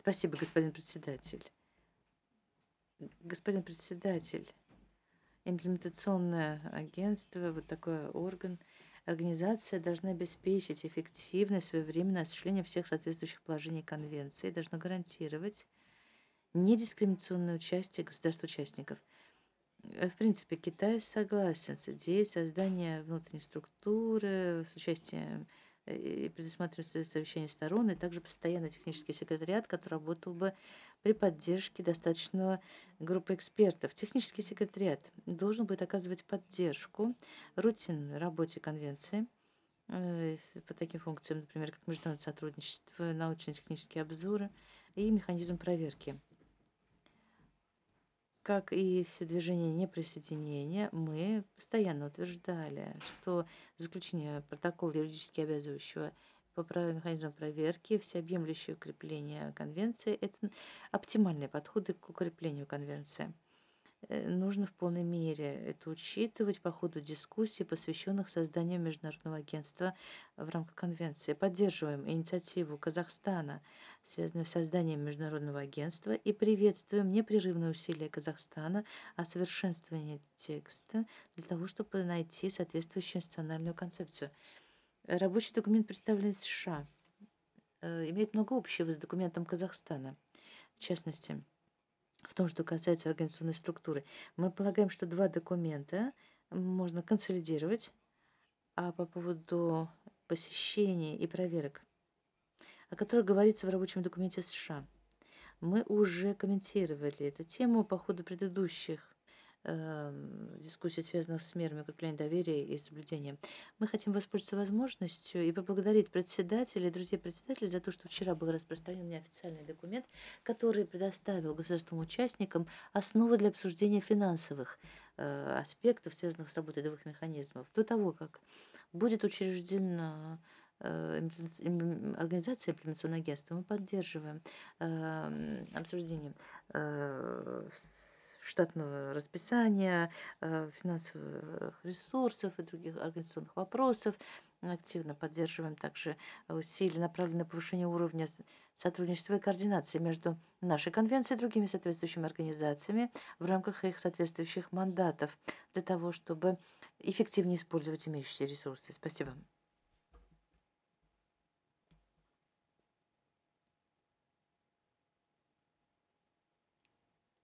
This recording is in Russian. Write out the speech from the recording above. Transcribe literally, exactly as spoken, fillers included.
Спасибо, господин председатель. Господин председатель, имплементационное агентство, вот такой орган, организация должна обеспечить эффективное своевременное осуществление всех соответствующих положений Конвенции, должно гарантировать недискриминационное участие государств-участников. Э, В принципе, Китай согласен с идеей создания внутренней структуры с участием э, и предусматривается совещание сторон, и также постоянный технический секретариат, который работал бы при поддержке достаточного группы экспертов. Технический секретариат должен будет оказывать поддержку рутинной работе конвенции э, с- по таким функциям, например, как международное сотрудничество, научно-технические обзоры и механизм проверки. Как и все движение неприсоединения, мы постоянно утверждали, что заключение протокола юридически обязывающего по правилам механизма проверки, всеобъемлющее укрепление конвенции — это оптимальные подходы к укреплению конвенции. Э, Нужно в полной мере это учитывать по ходу дискуссий, посвященных созданию Международного агентства в рамках конвенции. Поддерживаем инициативу Казахстана, связанную с созданием Международного агентства, и приветствуем непрерывные усилия Казахстана о совершенствовании текста для того, чтобы найти соответствующую институциональную концепцию. Рабочий документ, представленный США, э, имеет много общего с документом Казахстана. В частности, в том, что касается организационной структуры, мы полагаем, что два документа можно консолидировать, а по поводу посещений и проверок, о которых говорится в рабочем документе США, мы уже комментировали эту тему по ходу предыдущих эм, дискуссий, связанных с мерами укрепления доверия и соблюдения. Мы хотим воспользоваться возможностью и поблагодарить председателя и друзей председателя за то, что вчера был распространен неофициальный документ, который предоставил государствам-участникам основы для обсуждения финансовых э, аспектов, связанных с работой двух механизмов, до того, как будет учреждена э, имплемент- им- организация имплементационного агентства. Мы поддерживаем эм, обсуждение э, с- штатного расписания, э, финансовых ресурсов и других организационных вопросов. Мы активно поддерживаем также усилия, направленные на повышение уровня с- сотрудничества и координации между нашей конвенцией и другими соответствующими организациями в рамках их соответствующих мандатов для того, чтобы эффективнее использовать имеющиеся ресурсы. Спасибо.